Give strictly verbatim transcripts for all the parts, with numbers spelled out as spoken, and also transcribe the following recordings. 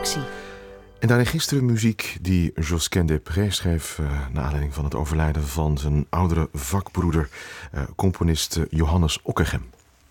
kettingreactie. En daarin gisteren muziek die Josquin des Prez schreef uh, naar aanleiding van het overlijden van zijn oudere vakbroeder, uh, componist uh, Johannes Ockeghem.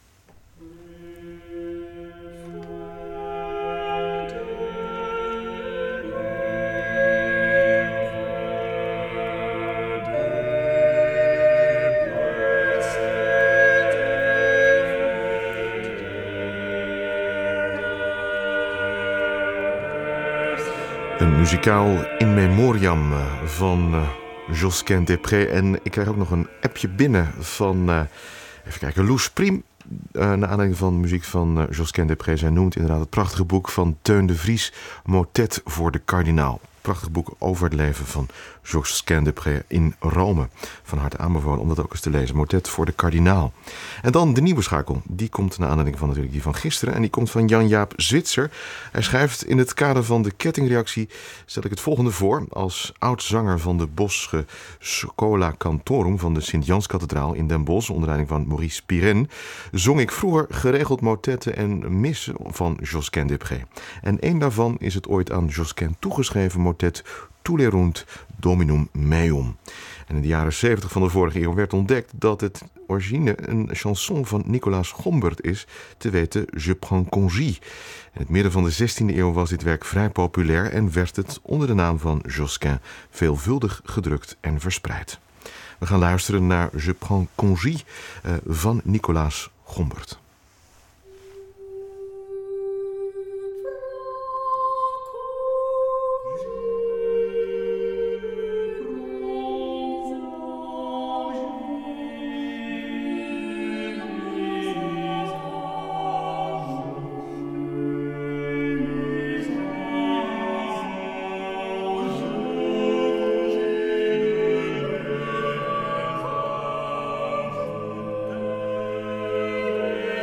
Een muzikaal in memoriam van uh, Josquin des Prez. En ik krijg ook nog een appje binnen van, uh, even kijken, Loes Priem. Uh, naar aanleiding van muziek van uh, Josquin des Prez. Hij noemt inderdaad het prachtige boek van Teun de Vries, Motet voor de kardinaal. Prachtig boek over het leven van Josquin des Prez in Rome. Van harte aanbevolen om dat ook eens te lezen. Motet voor de kardinaal. En dan de nieuwe schakel. Die komt naar aanleiding van natuurlijk die van gisteren. En die komt van Jan-Jaap Zwitser. Hij schrijft: in het kader van de kettingreactie stel ik het volgende voor. Als oud-zanger van de Bosche Schola Cantorum van de Sint-Janskathedraal in Den Bosch, onder leiding van Maurice Pirenne, zong ik vroeger geregeld motetten en missen van Josquin des Prez. En één daarvan is het ooit aan Josquin toegeschreven motet Tulerunt Dominum Meum. En in de jaren zeventig van de vorige eeuw werd ontdekt dat het origine een chanson van Nicolaas Gombert is, te weten Je prends congé. In het midden van de zestiende eeuw was dit werk vrij populair en werd het onder de naam van Josquin veelvuldig gedrukt en verspreid. We gaan luisteren naar Je prends congé uh, van Nicolaas Gombert. Thank you.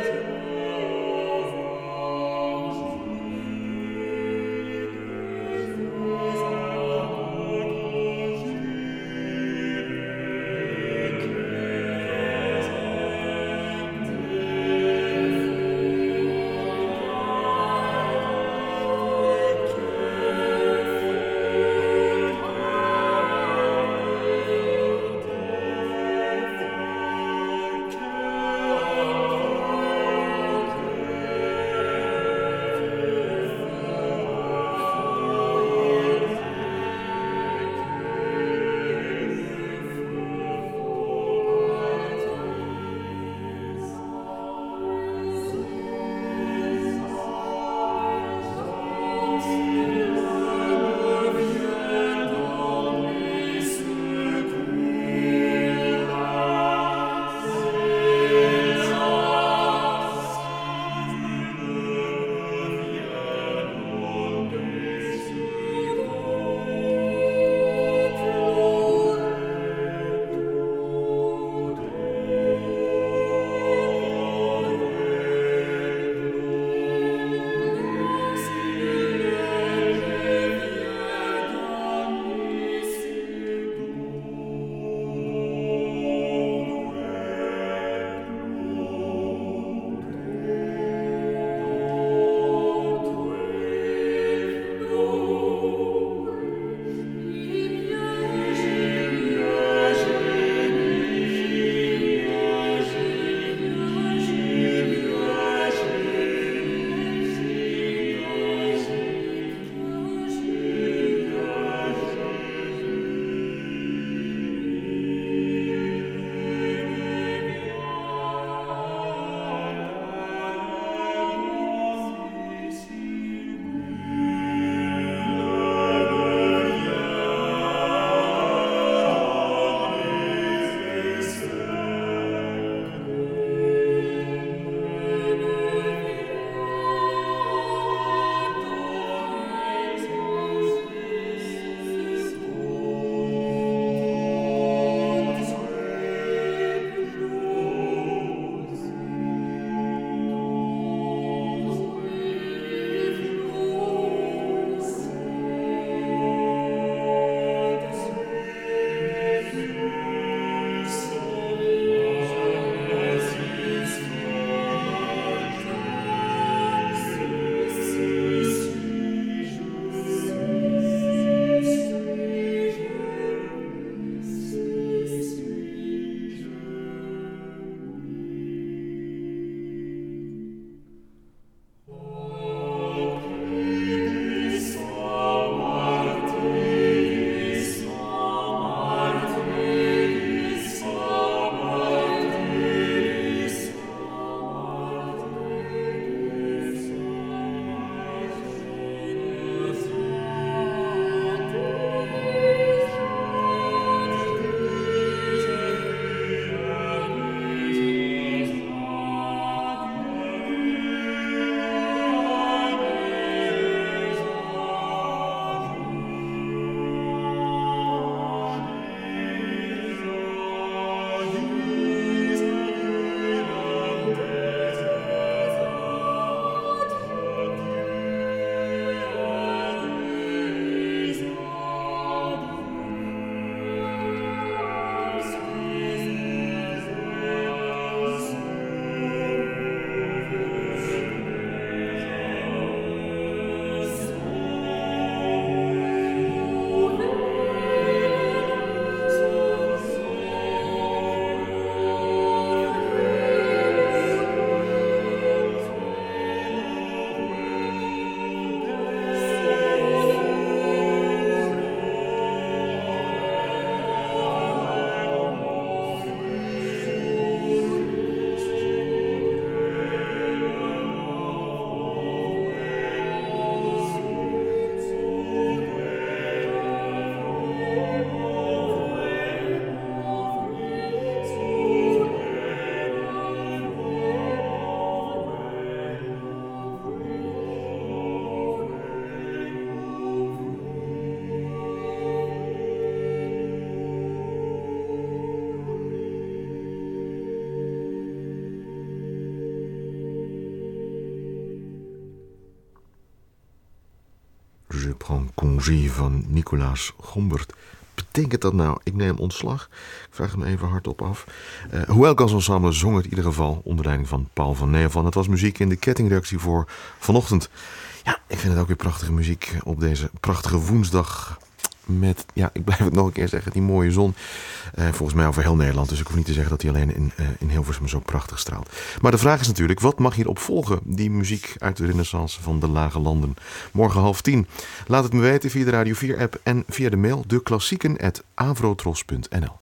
Je prends congé van Nicolaas Gombert. Betekent dat nou, ik neem ontslag? Ik vraag hem even hardop af. Uh, Huelgas Ensemble zong het in ieder geval onder leiding van Paul van Neervan. Het was muziek in de kettingreactie voor vanochtend. Ja, ik vind het ook weer prachtige muziek op deze prachtige woensdag. Met, ja, ik blijf het nog een keer zeggen, die mooie zon. Uh, volgens mij over heel Nederland. Dus ik hoef niet te zeggen dat hij alleen in, uh, in Hilversum zo prachtig straalt. Maar de vraag is natuurlijk, wat mag hierop volgen? Die muziek uit de renaissance van de Lage Landen. Morgen half tien. Laat het me weten via de Radio vier app en via de mail de klassieken at avrotros punt n l.